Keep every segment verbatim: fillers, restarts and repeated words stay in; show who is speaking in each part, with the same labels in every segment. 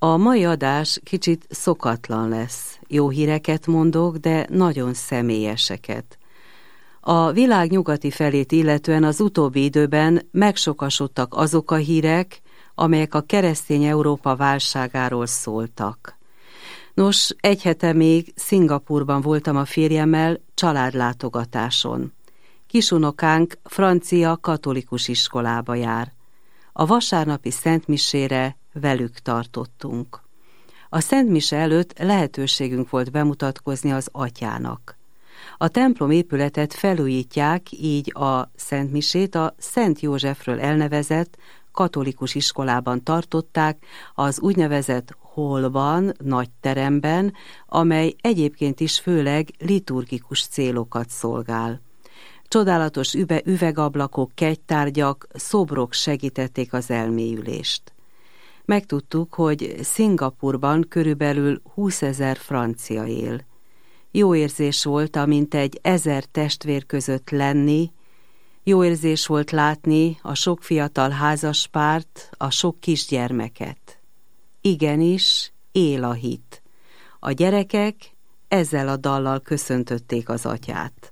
Speaker 1: A mai adás kicsit szokatlan lesz. Jó híreket mondok, de nagyon személyeseket. A világ nyugati felét illetően az utóbbi időben megsokasodtak azok a hírek, amelyek a keresztény Európa válságáról szóltak. Nos, egy hete még Szingapúrban voltam a férjemmel családlátogatáson. Kisunokánk francia katolikus iskolába jár. A vasárnapi szentmisére velük tartottunk. A szentmise előtt lehetőségünk volt bemutatkozni az atyának. A templom épületet felújítják, így a szentmisét a Szent Józsefről elnevezett katolikus iskolában tartották, az úgynevezett hallban, nagy teremben, amely egyébként is főleg liturgikus célokat szolgál. Csodálatos üve, üvegablakok, kegytárgyak, szobrok segítették az elmélyülést. Megtudtuk, hogy Szingapúrban körülbelül húszezer francia él. Jó érzés volt, amint egy ezer testvér között lenni, jó érzés volt látni a sok fiatal házaspárt, a sok kisgyermeket. Igenis, él a hit. A gyerekek ezzel a dallal köszöntötték az atyát.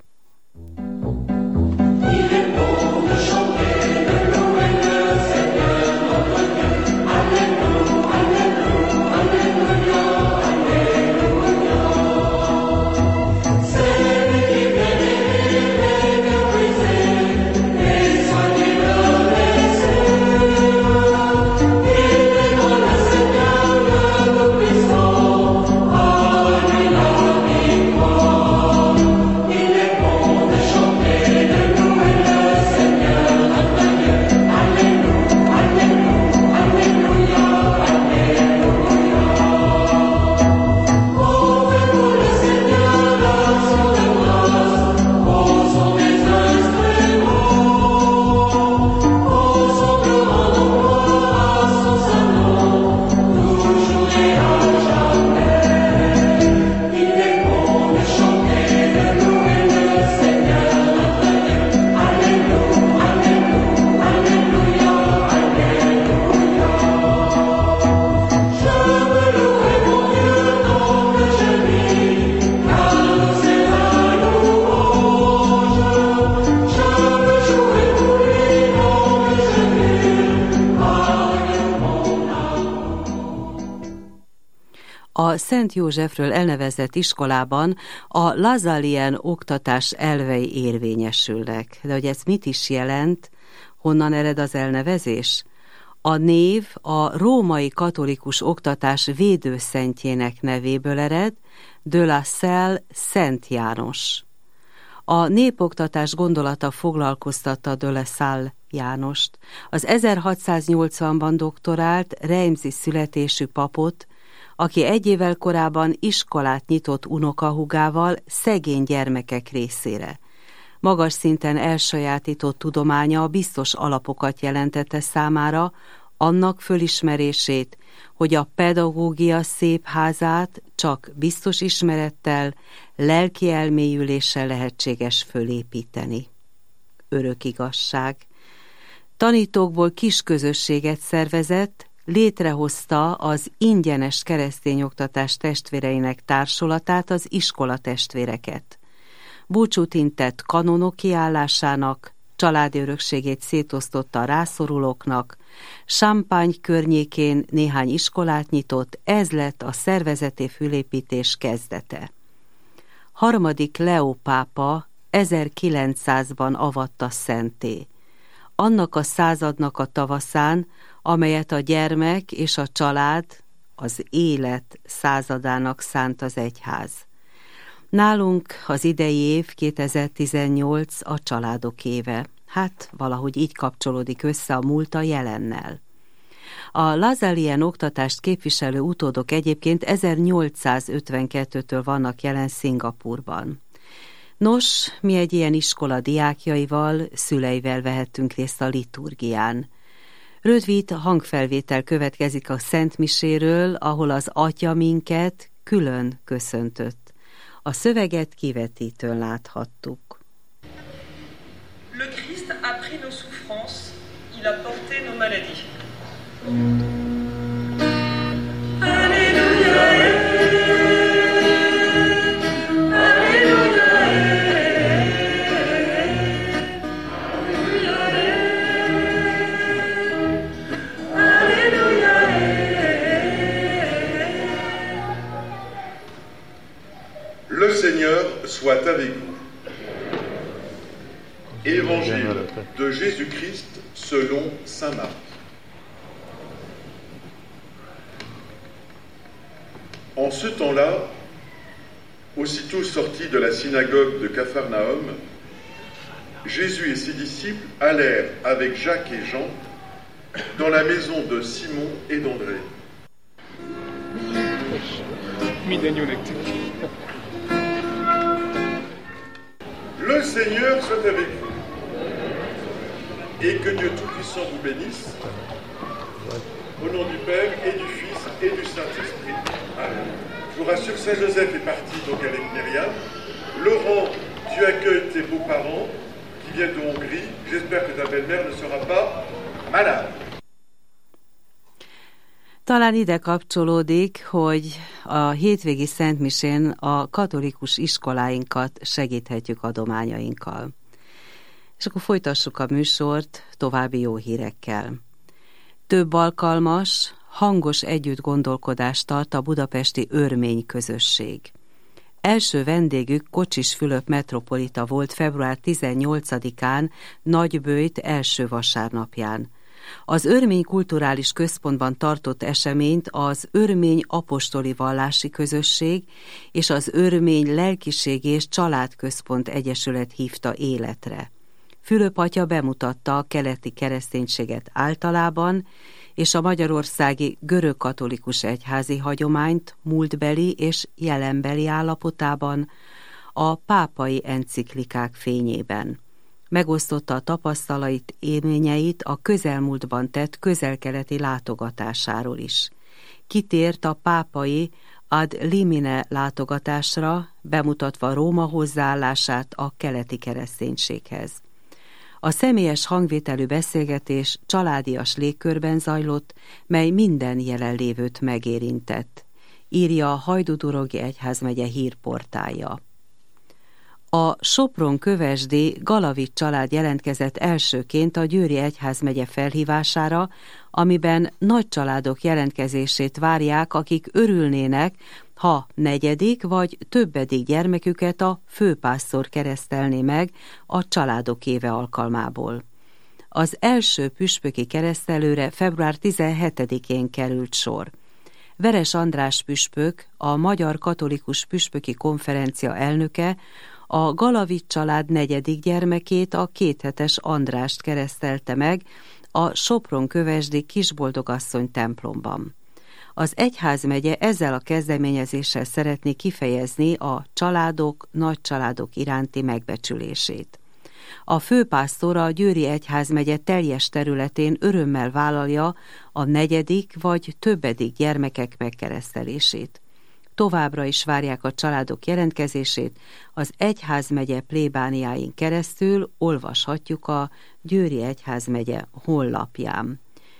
Speaker 1: A Szent Józsefről elnevezett iskolában a Lasallian oktatás elvei érvényesülnek. De hogy ez mit is jelent, honnan ered az elnevezés? A név a római katolikus oktatás védőszentjének nevéből ered, de la Salle Szent János. A népoktatás gondolata foglalkoztatta de la Salle Jánost. Az ezerhatszáznyolcvanban doktorált Reimsi születésű papot, aki egy évvel korábban iskolát nyitott unokahúgával szegény gyermekek részére. Magas szinten elsajátított tudománya biztos alapokat jelentette számára, annak fölismerését, hogy a pedagógia szép házát csak biztos ismerettel, lelki elmélyüléssel lehetséges fölépíteni. Örök igazság. Tanítókból kis közösséget szervezett, létrehozta az ingyenes keresztényoktatás testvéreinek társulatát, az iskola testvéreket. Búcsút intett kanonoki állásának, családi örökségét szétosztotta a rászorulóknak, Champagne környékén néhány iskolát nyitott, ez lett a szervezeti fölépítés kezdete. Harmadik Leó pápa ezerkilencszázban avatta szentté. Annak a századnak a tavaszán, amelyet a gyermek és a család, az élet századának szánt az egyház. Nálunk az idei év kétezer-tizennyolc a családok éve. Hát valahogy így kapcsolódik össze a múlt a jelennel. A Lasallian oktatást képviselő utódok egyébként ezernyolcszázötvenkettőtől vannak jelen Szingapúrban. Nos, mi egy ilyen iskola diákjaival, szüleivel vehettünk részt a liturgián. Rövid hangfelvétel következik a szentmiséről, ahol az atya minket külön köszöntött. A szöveget kivetítőn láthattuk.
Speaker 2: Le Christ a pris nos souffrances, il a porté nos maladies. soit avec vous. Évangile de Jésus-Christ selon saint Marc. En ce temps-là, aussitôt sortis de la synagogue de Capharnaüm, Jésus et ses disciples allèrent avec Jacques et Jean dans la maison de Simon et d'André. Le Seigneur soit avec vous, et que Dieu Tout-Puissant vous bénisse, au nom du Père et du Fils et du Saint-Esprit. Amen. Je vous rassure, Saint Joseph est parti donc avec Myriam. Laurent, tu accueilles tes beaux-parents qui viennent de Hongrie. J'espère que ta belle-mère ne sera pas malade.
Speaker 1: Talán ide kapcsolódik, hogy a hétvégi szentmisén a katolikus iskoláinkat segíthetjük adományainkkal. És akkor folytassuk a műsort további jó hírekkel. Több alkalmas, hangos együttgondolkodást tart a budapesti örmény közösség. Első vendégük Kocsis Fülöp metropolita volt február tizennyolcadikán, Nagyböjt első vasárnapján. Az Örmény Kulturális Központban tartott eseményt az Örmény Apostoli Vallási Közösség és az Örmény Lelkiségi és Családközpont Egyesület hívta életre. Fülöp atya bemutatta a keleti kereszténységet általában, és a magyarországi görögkatolikus egyházi hagyományt múltbeli és jelenbeli állapotában a pápai enciklikák fényében. Megosztotta a tapasztalait, élményeit a közelmúltban tett közelkeleti látogatásáról is. Kitért a pápai ad limine látogatásra, bemutatva Róma hozzáállását a keleti kereszténységhez. A személyes hangvételű beszélgetés családias légkörben zajlott, mely minden jelenlévőt megérintett, írja a Hajdúdorogi Egyházmegye hírportálja. A Sopron-Kövesdi Galavics család jelentkezett elsőként a Győri Egyházmegye felhívására, amiben nagy családok jelentkezését várják, akik örülnének, ha negyedik vagy többedik gyermeküket a főpásztor keresztelné meg a családok éve alkalmából. Az első püspöki keresztelőre február tizenhetedikén került sor. Veres András püspök, a Magyar Katolikus Püspöki Konferencia elnöke, a Galavics család negyedik gyermekét, a kéthetes Andrást keresztelte meg a Sopron-Kövesdi Kisboldogasszony templomban. Az egyházmegye ezzel a kezdeményezéssel szeretné kifejezni a családok, nagycsaládok iránti megbecsülését. A főpásztor a Győri Egyházmegye teljes területén örömmel vállalja a negyedik vagy többedik gyermekek megkeresztelését. Továbbra is várják a családok jelentkezését, az egyházmegye plébániáin keresztül olvashatjuk a Győri Egyházmegye honlapján.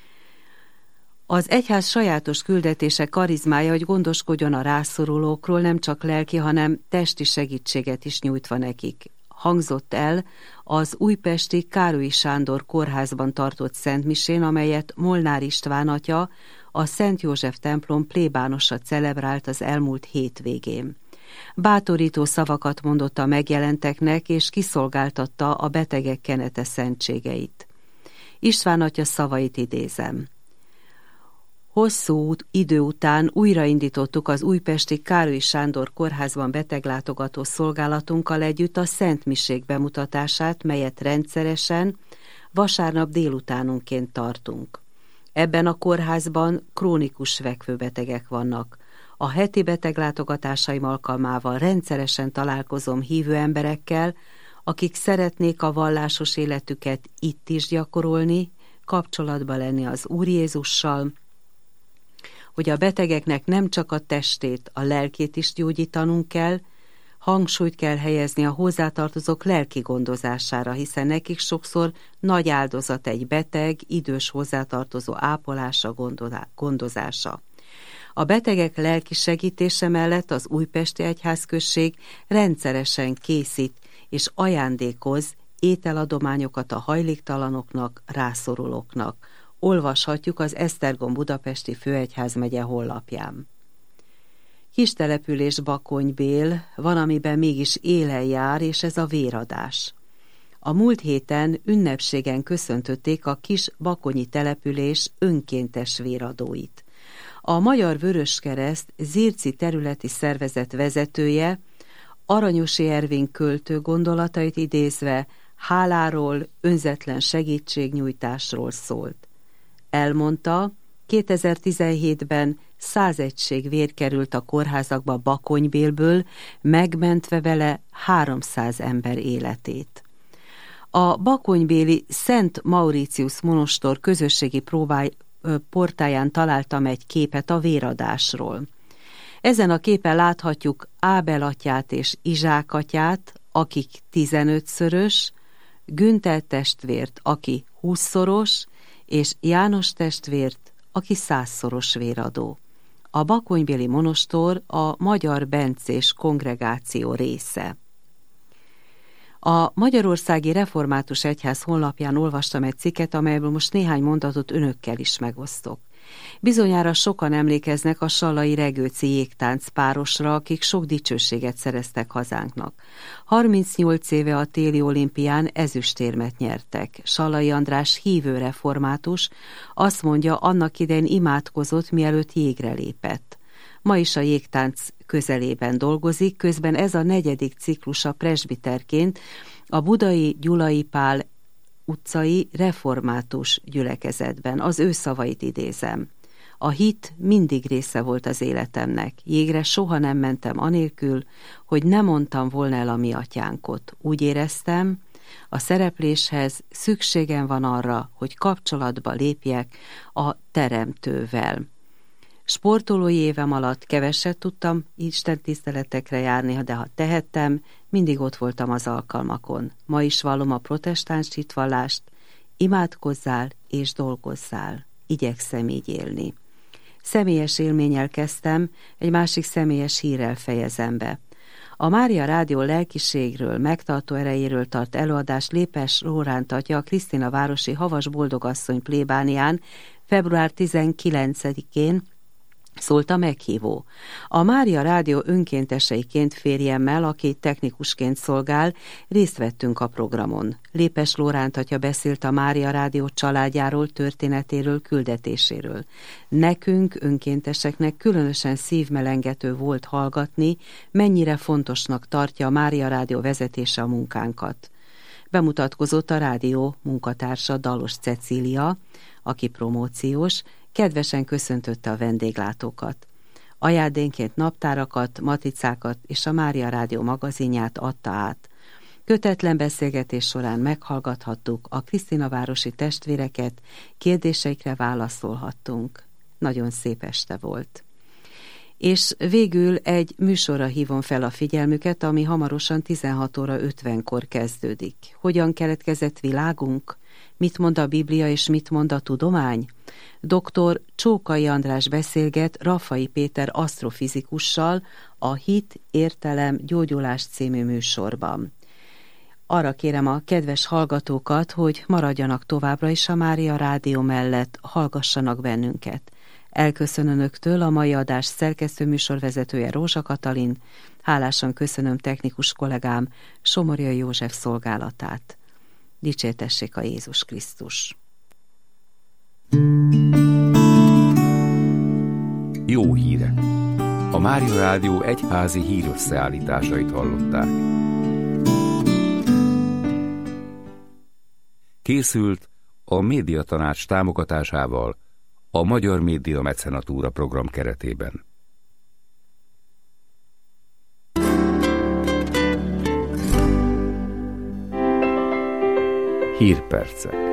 Speaker 1: Az egyház sajátos küldetése, karizmája, hogy gondoskodjon a rászorulókról, nem csak lelki, hanem testi segítséget is nyújtva nekik. Hangzott el az újpesti Károlyi Sándor kórházban tartott szentmisén, amelyet Molnár István atya, a Szent József templom plébánosa celebrált az elmúlt hétvégén. Bátorító szavakat mondott a megjelenteknek, és kiszolgáltatta a betegek kenete szentségeit. István atya szavait idézem. Hosszú idő után újraindítottuk az újpesti Károlyi Sándor kórházban beteglátogató szolgálatunkkal együtt a szentmisék bemutatását, melyet rendszeresen vasárnap délutánonként tartunk. Ebben a kórházban krónikus vekvőbetegek vannak. A heti beteglátogatásaim alkalmával rendszeresen találkozom hívő emberekkel, akik szeretnék a vallásos életüket itt is gyakorolni, kapcsolatba lenni az Úr Jézussal, hogy a betegeknek nem csak a testét, a lelkét is gyógyítanunk kell, hangsúlyt kell helyezni a hozzátartozók lelki gondozására, hiszen nekik sokszor nagy áldozat egy beteg, idős hozzátartozó ápolása, gondozása. A betegek lelki segítése mellett az újpesti egyházközség rendszeresen készít és ajándékoz ételadományokat a hajléktalanoknak, rászorulóknak. Olvashatjuk az Esztergom budapesti főegyházmegye honlapján. Kis település Bakonybél, van, amiben mégis élen jár, és ez a véradás. A múlt héten ünnepségen köszöntötték a kis bakonyi település önkéntes véradóit. A Magyar Vöröskereszt Zirci területi szervezet vezetője Aranyosi Ervin költő gondolatait idézve háláról, önzetlen segítségnyújtásról szólt. Elmondta, kétezer-tizenhétben száz egység vér került a kórházakba Bakonybélből, megmentve vele háromszáz ember életét. A bakonybéli Szent Mauritius monostor közösségi próbáj, portáján találtam egy képet a véradásról. Ezen a képen láthatjuk Ábel atyát és Izsák atyát, akik tizenötszörös, Günther testvért, aki húszszoros, és János testvért, aki százszoros véradó. A bakonybéli monostor a Magyar Bencés kongregáció része. A Magyarországi Református Egyház honlapján olvastam egy cikket, amelyből most néhány mondatot önökkel is megosztok. Bizonyára sokan emlékeznek a Sallai Regőci jégtánc párosra, akik sok dicsőséget szereztek hazánknak. harmincnyolc éve a téli olimpián ezüstérmet nyertek. Sallai András hívő református, azt mondja, annak idején imádkozott, mielőtt jégre lépett. Ma is a jégtánc közelében dolgozik, közben ez a negyedik ciklusa presbiterként a budai Gyulai Pál utcai református gyülekezetben. Az ő szavait idézem. A hit mindig része volt az életemnek. Jégre soha nem mentem anélkül, hogy ne mondtam volna el a mi atyánkot. Úgy éreztem, a szerepléshez szükségem van arra, hogy kapcsolatba lépjek a Teremtővel. Sportolói évem alatt keveset tudtam istentiszteletekre járni, de ha tehettem, mindig ott voltam az alkalmakon. Ma is vallom a protestáns hitvallást, imádkozzál és dolgozzál. Igyekszem így élni. Személyes élménnyel kezdtem, egy másik személyes hírrel fejezem be. A Mária Rádió lelkiségről, megtartó erejéről tart előadást Lépes Lóránt atya a Krisztinavárosi Havas Boldogasszony plébánián február tizenkilencedikén szólt a meghívó. A Mária Rádió önkénteseiként férjemmel, aki technikusként szolgál, részt vettünk a programon. Lépes Lóránt atya beszélt a Mária Rádió családjáról, történetéről, küldetéséről. Nekünk, önkénteseknek különösen szívmelengető volt hallgatni, mennyire fontosnak tartja a Mária Rádió vezetése a munkánkat. Bemutatkozott a rádió munkatársa Dalos Cecília, aki promóciós, kedvesen köszöntötte a vendéglátókat. Ajándénként naptárakat, matricákat és a Mária Rádió magazinját adta át. Kötetlen beszélgetés során meghallgathattuk a Krisztinavárosi testvéreket, kérdéseikre válaszolhattunk. Nagyon szép este volt. És végül egy műsorra hívom fel a figyelmüket, ami hamarosan tizenhat óra ötvenkor kezdődik. Hogyan keletkezett világunk? Mit mond a Biblia és mit mond a tudomány? doktor Csókai András beszélget Raffai Péter asztrofizikussal a Hit, Értelem, Gyógyulás című műsorban. Arra kérem a kedves hallgatókat, hogy maradjanak továbbra is a Mária Rádió mellett, hallgassanak bennünket. Elköszönöm önöktől a mai adás szerkesztő műsorvezetője Rózsa Katalin, hálásan köszönöm technikus kollégám Somorjai József szolgálatát. Dicsértessék a Jézus Krisztus!
Speaker 3: Jó hírek! A Mária Rádió egyházi hírösszeállításait hallották. Készült a Médiatanács támogatásával a Magyar Média Mecenatúra program keretében. Hírpercek.